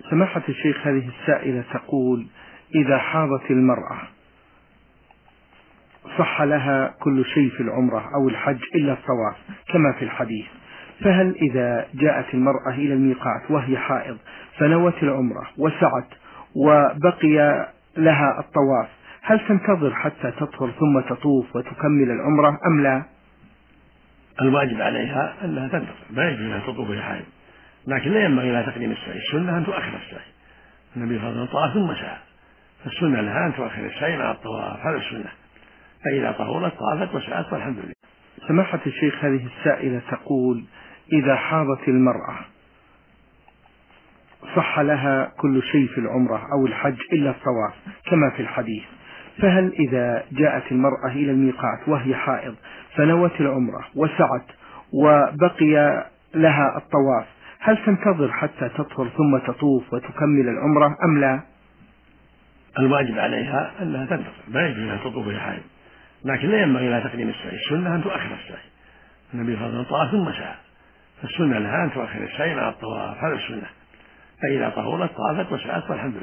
سماحة الشيخ، هذه السائلة تقول: إذا حاضت المرأة صح لها كل شيء في العمرة أو الحج إلا الطواف كما في الحديث، فهل إذا جاءت المرأة إلى الميقات وهي حائض فنوت العمرة وسعت وبقي لها الطواف، هل تنتظر حتى تطهر ثم تطوف وتكمل العمرة أم لا؟ الواجب عليها أنها تنتظر، ما يجوز أنها تطوف وهي حائض، لكن لا ينبغي لها تقديم السعي. السنة أن تؤخر السعي، النبي صلى الله عليه وسلم طاف ثم سعى، فالسنة لها أن تؤخر السعي مع الطواف، هذا السنة. فإذا طهرت طافت وسعت والحمد لله. سماحة الشيخ، هذه السائلة تقول: إذا حاضت المرأة صح لها كل شيء في العمرة أو الحج إلا الطواف كما في الحديث، فهل إذا جاءت المرأة إلى الميقات وهي حائض فنوت العمرة وسعت وبقي لها الطواف، هل تنتظر حتى تطهر ثم تطوف وتكمل العمرة أم لا؟ الواجب عليها أنها تنتظر، ما يجوز أنها تطوف وهي حائض، لكن لا ينبغي لها تقديم السعي. السنة أن تؤخر السعي، النبي صلى الله عليه وسلم طاف ثم سعى، فالسنة لها أن تؤخر السعي مع الطواف، هذا السنة. فإذا طهرت طافت وسعت والحمد لله.